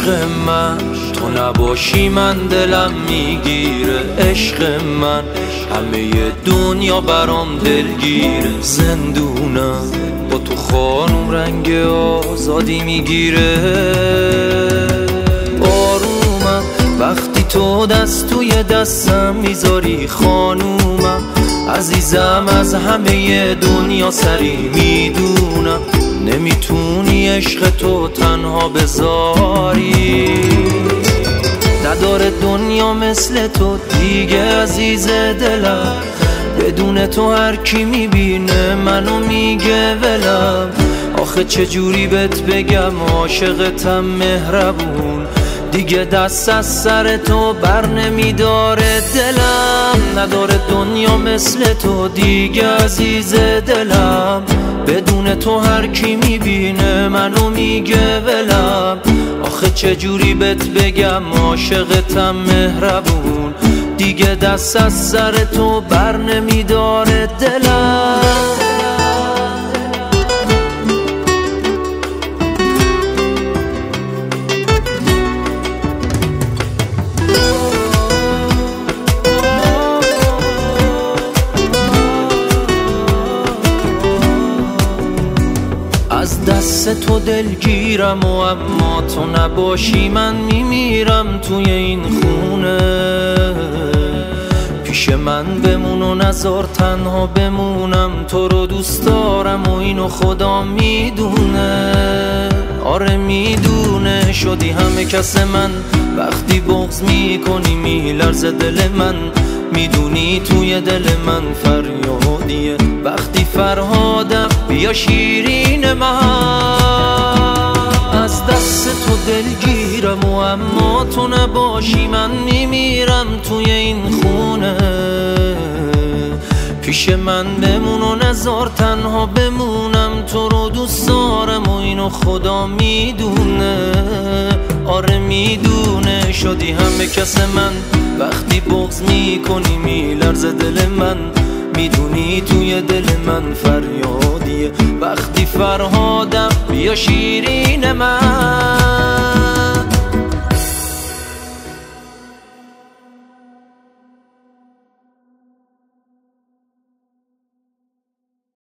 عشق من، تو نباشی من دلم میگیره. عشق من همه دنیا برام دلگیره. زندونم با تو خانم رنگ آزادی میگیره. آرومم وقتی تو دست توی دستم میذاری خانومم. عزیزم از همه دنیا سری میدونم. نمیتونی عشق تو تنها بذاری. نداره دنیا مثل تو دیگه عزیز دلم. بدون تو هر کی میبینه منو میگه ولم. آخه چجوری بهت بگم عاشقتم مهربون. دیگه دست از سر تو بر نمیداره دلم. نداره دنیا مثل تو دیگه عزیز دلم. بدون تو هر کی میبینه منو میگه ولم. آخه چجوری بهت بگم عاشقتم مهربون. دیگه دست از سر تو بر نمیداره دلم. از دست تو دلگیرم و اما تو نباشی من میمیرم توی این خونه. پیش من بمون و نذار تنها بمونم. تو رو دوست دارم و اینو خدا میدونه. آره میدونه. شدی همه کس من وقتی بغض میکنی میلرزه دل من. میدونی توی دل من فریادیه وقتی فرهادم بیا شیرین من. از دست تو دلگیرم و اما تو نباشی من میمیرم توی این خونه. پیش من بمون و نذار تنها بمونم. تو رو دوست دارم و اینو خدا میدونه. آره میدونه. شدی همه کس من وقتی بغض میکنی میلرزه دل من. میدونی توی دل من فریادیه وقتی فرهادم بیا شیرین من.